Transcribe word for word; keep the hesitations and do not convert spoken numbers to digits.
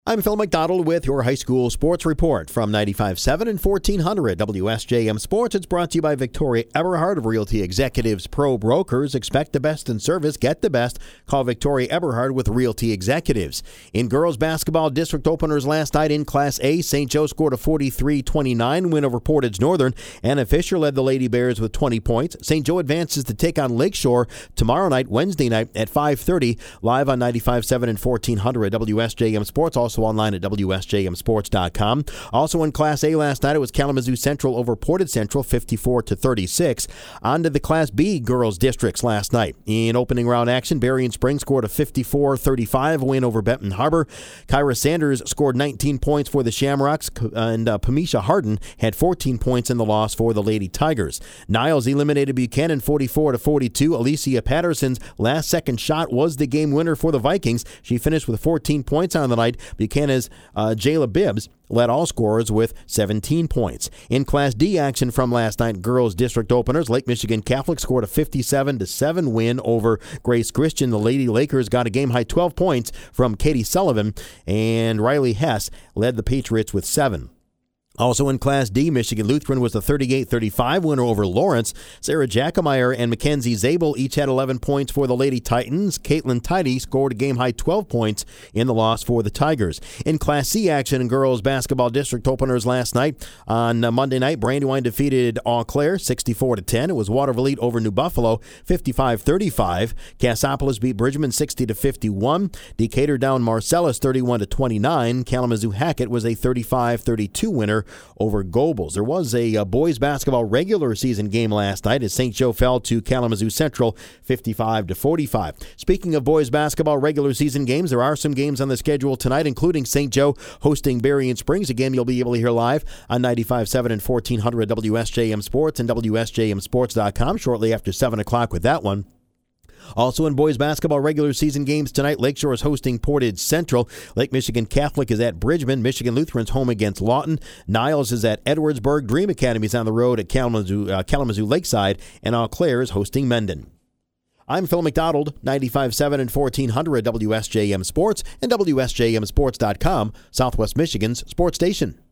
I'm Phil McDonald with your high school sports report from ninety-five point seven and fourteen hundred W S J M Sports. It's brought to you by Victoria Eberhard of Realty Executives Pro Brokers. Expect the best in service. Get the best. Call Victoria Eberhard with Realty Executives. In girls basketball, district openers last night in Class A, Saint Joe scored a forty-three twenty-nine win over Portage Northern. Anna Fisher led the Lady Bears with twenty points. Saint Joe advances to take on Lakeshore tomorrow night, Wednesday night at five thirty, live on ninety-five point seven and fourteen hundred W S J M Sports. Also Also online at W S J M sports dot com. Also in Class A last night, it was Kalamazoo Central over Portage Central, fifty-four to thirty-six. On to the Class B girls districts last night. In opening round action, Berrien Springs scored a fifty-four thirty-five win over Benton Harbor. Kyra Sanders scored nineteen points for the Shamrocks, and uh, Pamisha Harden had fourteen points in the loss for the Lady Tigers. Niles eliminated Buchanan forty-four to forty-two. Alicia Patterson's last second shot was the game winner for the Vikings. She finished with fourteen points on the night. Buchanan's uh, Jayla Bibbs led all scorers with seventeen points. In Class D action from last night, girls district openers, Lake Michigan Catholic scored a fifty-seven to seven win over Grace Christian. The Lady Lakers got a game-high twelve points from Katie Sullivan, and Riley Hess led the Patriots with seven. Also in Class D, Michigan Lutheran was the thirty-eight thirty-five winner over Lawrence. Sarah Jackemeyer and Mackenzie Zabel each had eleven points for the Lady Titans. Caitlin Tidy scored a game-high twelve points in the loss for the Tigers. In Class C action in girls basketball district openers last night, on Monday night, Brandywine defeated Eau Claire sixty-four to ten. It was Waterville over New Buffalo fifty-five thirty-five. Cassopolis beat Bridgman sixty to fifty-one. Decatur down Marcellus thirty-one to twenty-nine. Kalamazoo Hackett was a thirty-five thirty-two winner over Gobles. There was a, a boys basketball regular season game last night as Saint Joe fell to Kalamazoo Central fifty-five to forty-five. Speaking of boys basketball regular season games, there are some games on the schedule tonight, including Saint Joe hosting Berrien Springs, a game you'll be able to hear live on ninety-five point seven and fourteen hundred W S J M Sports and W S J M sports dot com shortly after seven o'clock with that one. Also in boys basketball regular season games tonight, Lakeshore is hosting Portage Central. Lake Michigan Catholic is at Bridgman. Michigan Lutheran's home against Lawton. Niles is at Edwardsburg. Dream Academy is on the road at Kalamazoo, uh, Kalamazoo Lakeside. And Eau Claire is hosting Mendon. I'm Phil McDonald, ninety-five point seven and fourteen hundred W S J M Sports and W S J M sports dot com, Southwest Michigan's sports station.